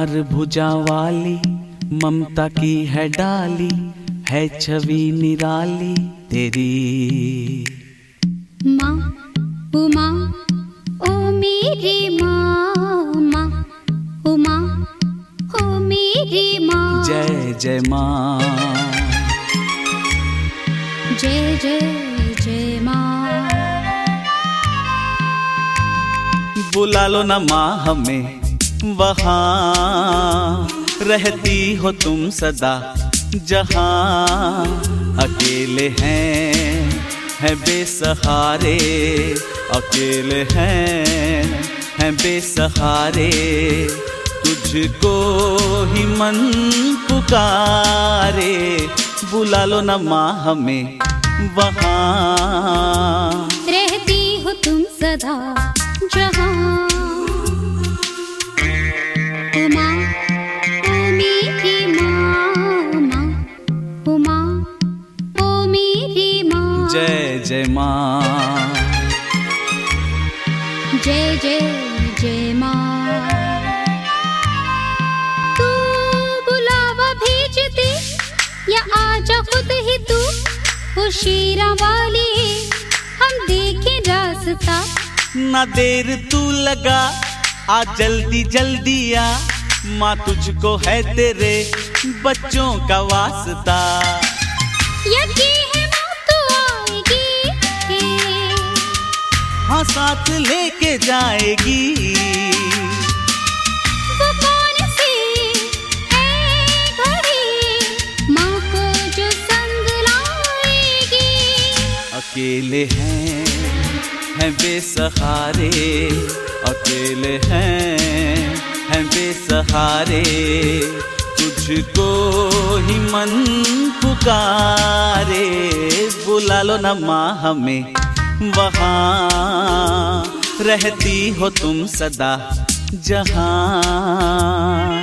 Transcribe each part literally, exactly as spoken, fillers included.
चार भुजा वाली ममता की है डाली, है छवि निराली तेरी। माँ उमा ओ मेरी माँ, माँ उमा ओ मेरी माँ। जय जय माँ, जय जय जय माँ। बुला लो ना माँ हमें, वहाँ रहती हो तुम सदा जहाँ। अकेले हैं हैं बेसहारे, अकेले हैं हैं बेसहारे, तुझको ही मन पुकारे। बुला लो ना माँ हमें, वहाँ रहती हो तुम सदा जहाँ। उमा ओ मेरी माँ, माँ उमा ओ मेरी माँ। जय जय माँ, जय जय जय माँ। तू बुलावा भेजती या आजा खुद ही तू, ओ शेरा वाली हम देखें रास्ता। ना देर तू लगा, आ जल्दी जल्दी आ, माँ तुझको है तेरे बच्चों का वास्ता। यकीन है माँ तू आएगी, हाँ साथ लेके जाएगी। वो कौन सी है घड़ी माँ को जो संग लाएगी। अकेले हैं हैं बेसहारे, अकेले हैं हैं बेसहारे, तुझको ही मन पुकारे। बुला लो ना माँ हमें, वहाँ रहती हो तुम सदा जहाँ।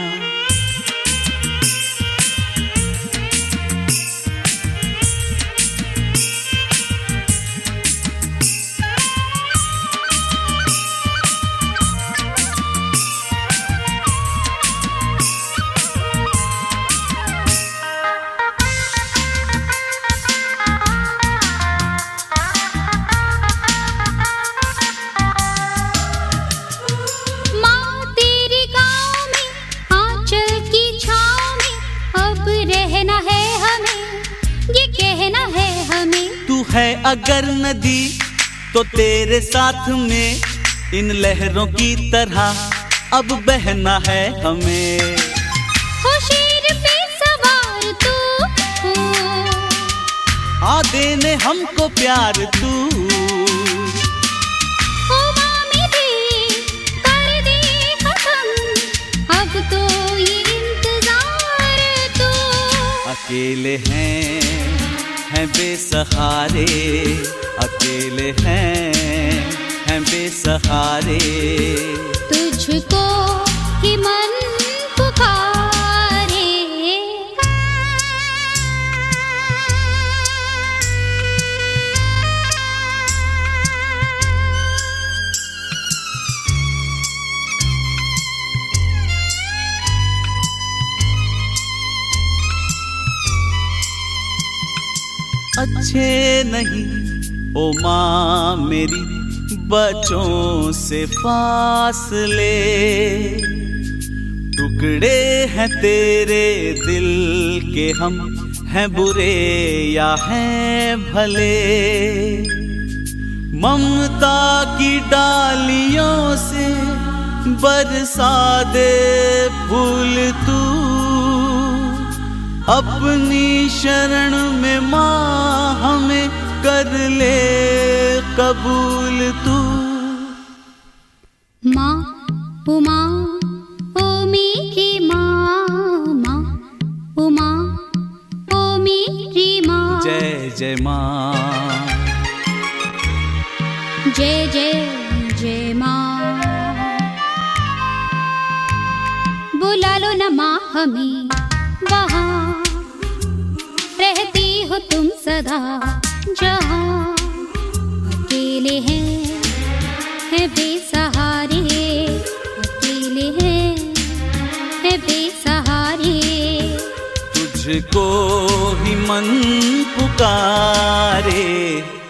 है अगर नदी तो तेरे साथ में इन लहरों की तरह अब बहना है हमें। हो शेर पे सवार तू, आ देने हमको प्यार तू। हो माँ मेरी कर दे खत्म अब तो ये इंतजार तू। अकेले हैं हैं बेसहारे, अकेले हैं हैं बेसहारे, तुझको ही मन पुकारे। अच्छे नहीं ओ माँ मेरी बच्चों से फासले, टुकड़े हैं तेरे दिल के हम हैं बुरे या हैं भले। ममता की डालियों से बरसा दे फूल तू, अपनी शरण में माँ हमें कर ले कबूल तू। माँ उमा ओ मेरी माँ, माँ उमा ओ मेरी माँ। जय जय माँ, जय जय जय माँ। बुला लो ना माँ हमें, वहाँ रहती हो तुम सदा जहाँ। अकेले हैं हैं बेसहारे, अकेले हैं हैं तुझको ही मन पुकारे।